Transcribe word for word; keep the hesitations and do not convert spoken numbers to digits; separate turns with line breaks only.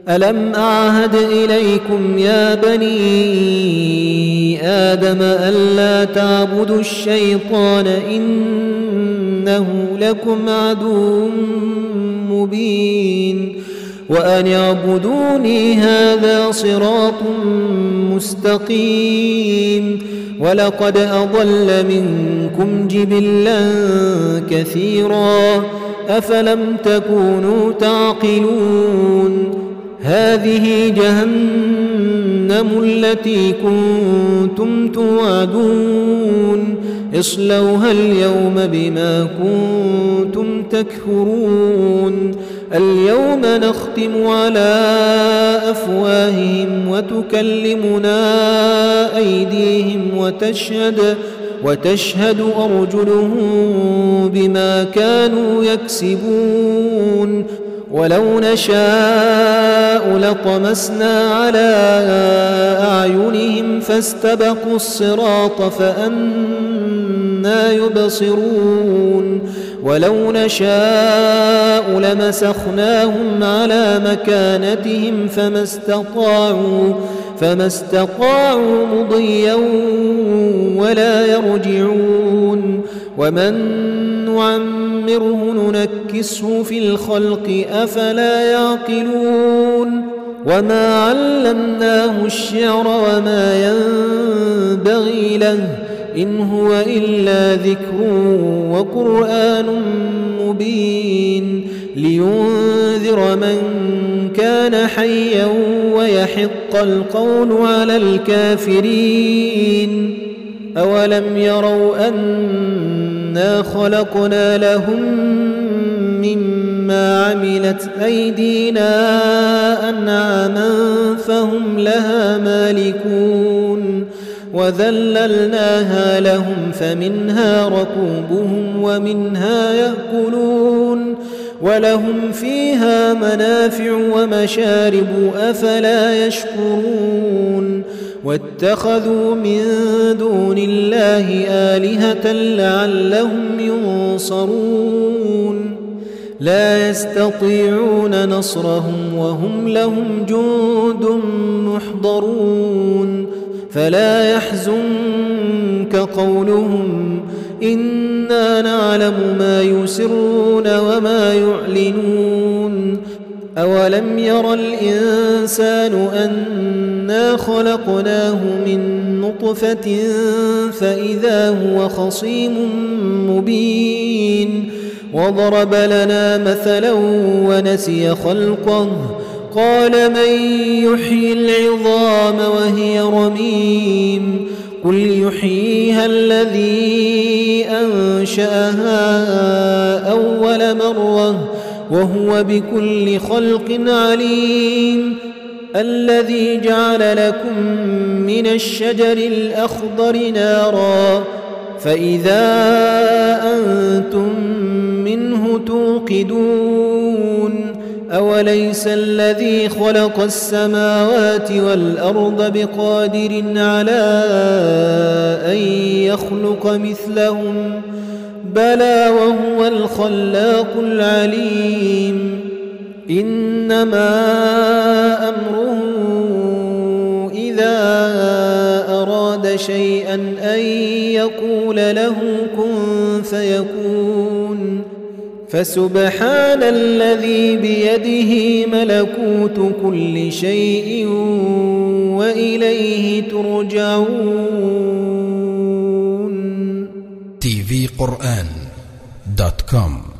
ألم أعهد إليكم يا بني آدم ألا تعبدوا الشيطان إنه لكم عدو مبين وأن اعبدوني هذا صراط مستقيم ولقد أضل منكم جبلا كثيرا أفلم تكونوا تعقلون هذه جهنم التي كنتم توعدون اصلوها اليوم بما كنتم تكفرون اليوم نختم على أفواههم وتكلمنا أيديهم وتشهد وتشهد أرجلهم بما كانوا يكسبون ولو نشاء لطمسنا على أعينهم فاستبقوا الصراط فأنى يبصرون ولو نشاء لمسخناهم على مكانتهم فما استطاعوا فما استطاعوا مضيا ولا يرجعون ومن نعمره ننكسه في الخلق أفلا يعقلون وما علمناه الشعر وما ينبغي له إن هو إلا ذكر وقرآن مبين لينذر من كان حيا ويحق القول على الكافرين أولم يروا أنا خلقنا لهم مما عملت أيدينا أنعاما فهم لها مالكون وذللناها لهم فمنها ركوبهم ومنها يأكلون ولهم فيها منافع ومشارب أفلا يشكرون واتخذوا من دون الله آلهة لعلهم ينصرون لا يستطيعون نصرهم وهم لهم جند محضرون فلا يحزنك قولهم إنا نعلم ما يسرون وما يعلنون أولم ير الإنسان أنا خلقناه من نطفة فإذا هو خصيم مبين وضرب لنا مثلا ونسي خلقه قال من يحيي العظام وهي رميم قل يحييها الذي أنشأها أول مرة وهو بكل خلق عليم الذي جعل لكم من الشجر الأخضر نارا فإذا أنتم منه توقدون أوليس الذي خلق السماوات والأرض بقادر على أن يخلق مثلهم بلى وهو الخلاق العليم إنما أمره إذا أراد شيئا أن يقول له كن فيكون فسبحان الذي بيده ملكوت كل شيء وإليه ترجعون.
تي في قرآن دوت كوم